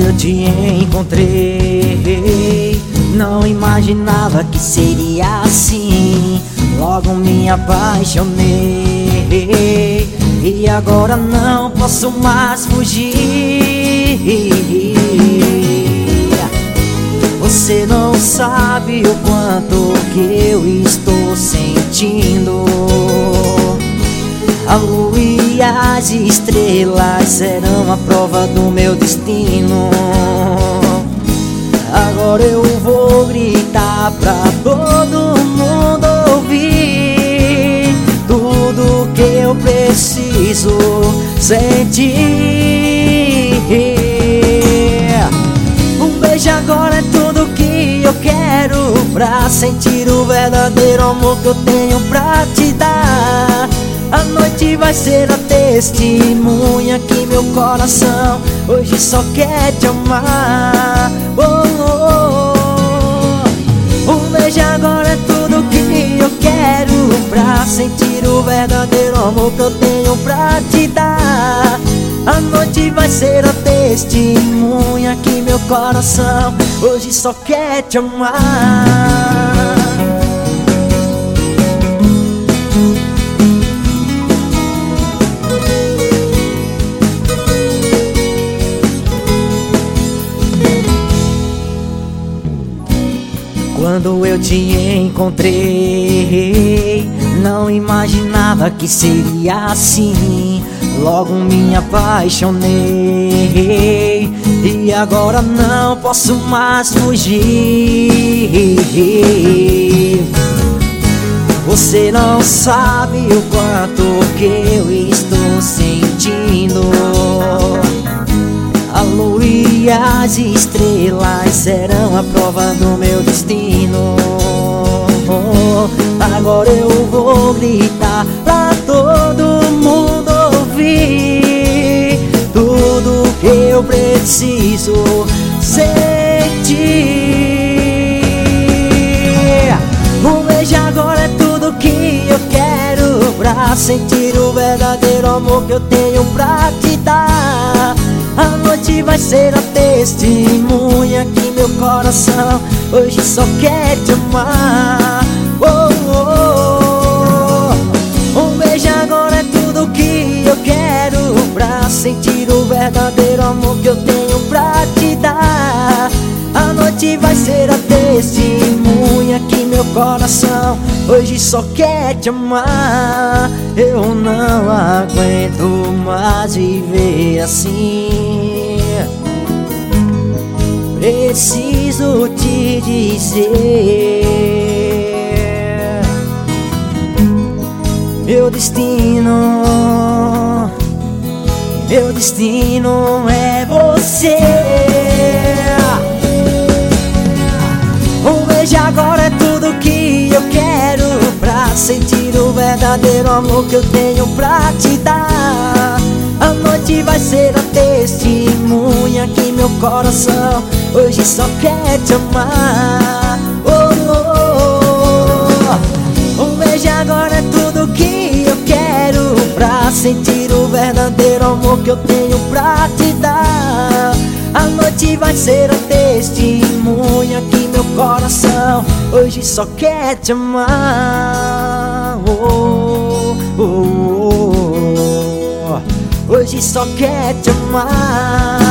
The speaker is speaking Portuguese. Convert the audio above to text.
eu te encontrei, não imaginava que seria assim. Logo me apaixonei e agora não posso mais fugir. Você não sabe o quanto que eu estou sentindo. A lua e as estrelas serão a prova do meu destino. Agora eu vou gritar pra todo mundo ouvir tudo que eu preciso sentir. Um beijo agora é tudo que eu quero pra sentir o verdadeiro amor que eu tenho pra te dar. A noite vai ser a testemunha que meu coração hoje só quer te amar. Oh, oh, oh. Um beijo agora é tudo que eu quero pra sentir o verdadeiro amor que eu tenho pra te dar. A noite vai ser a testemunha que meu coração hoje só quer te amar. Quando eu te encontrei, não imaginava que seria assim. Logo me apaixonei e agora não posso mais fugir. Você não sabe o quanto que eu estou sentindo. A lua e as estrelas serão a prova do meu destino. Agora eu vou gritar pra todo mundo ouvir tudo que eu preciso sentir. Um beijo agora é tudo que eu quero pra sentir o verdadeiro amor que eu tenho pra te dar. A noite vai ser a testemunha que meu coração hoje só quer te amar. Oh, oh, oh. Um beijo agora é tudo que eu quero pra sentir o verdadeiro amor que eu tenho pra te dar. A noite vai ser a testemunha que meu coração hoje só quer te amar. Eu não aguento mais viver assim. Preciso te dizer, meu destino é você. Um beijo agora é tudo que eu quero pra sentir o verdadeiro amor que eu tenho pra te dar. A noite vai ser a testemunha que meu coração hoje só quer te amar. Oh, oh, oh. Um beijo agora é tudo que eu quero pra sentir o verdadeiro amor que eu tenho pra te dar. A noite vai ser a testemunha que meu coração hoje só quer te amar. Oh, oh, oh, oh. Hoje só quer te amar.